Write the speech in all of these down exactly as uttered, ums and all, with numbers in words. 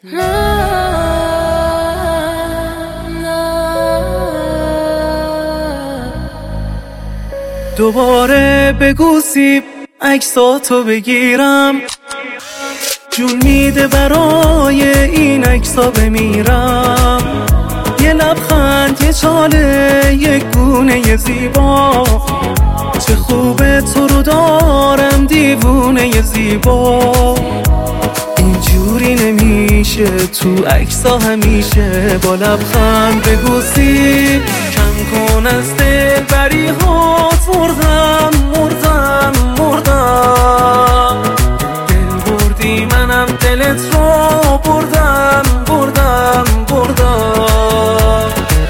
دوباره بگو سیب عکساتو بگیرم، جون میده برای این عکسا بمیرم. یه لبخند، یه چاله، یه گونه زیبا، چه خوبه تو رو دارم دیوونه زیبا. اینجوری نمیشه تو عکسا همیشه، با لبخند بگو سیب کم کن از دلبری هات. مردم مردم مردم، دل بردی منم دلت رو بردم بردم بردم.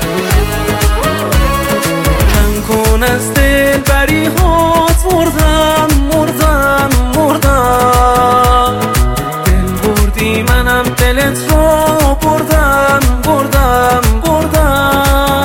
کم کن از دلبری هات. مردم مردم مردم، دل بردی منم دلت رو بردم بردم بردم.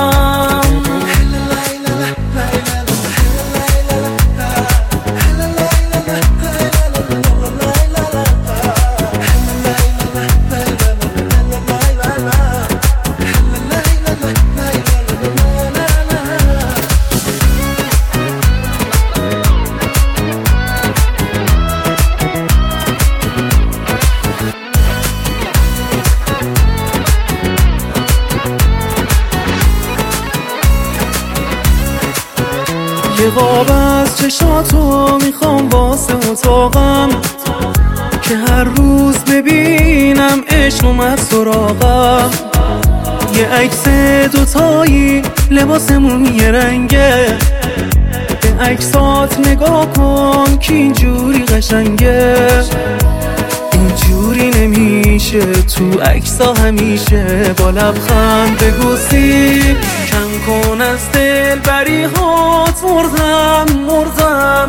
یه قاب از چشاتو میخوام واسه اتاقم، که هر روز ببینم عشق اومد سراغم. یه عکس دوتایی لباسمون یه رنگه، به عکسات نگاه کن که اینجوری قشنگه. اینجوری نمیشه تو عکسا همیشه، با لبخند بگو سیب کم کن از دلبری هات. مردم مردم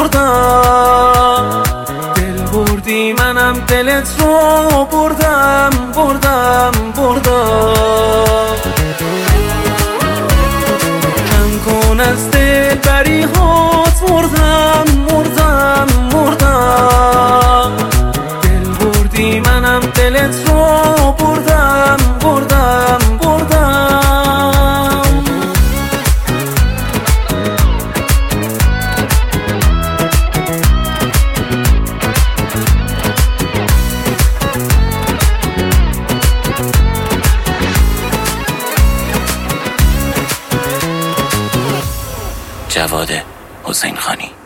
مردم، دل بردی منم دلت رو بردم بردم بردم. کم کن از دلبری هات. مردم مردم مردم، دل بردی منم دلت رو بردم بردم بردم. جواد حسین خانی.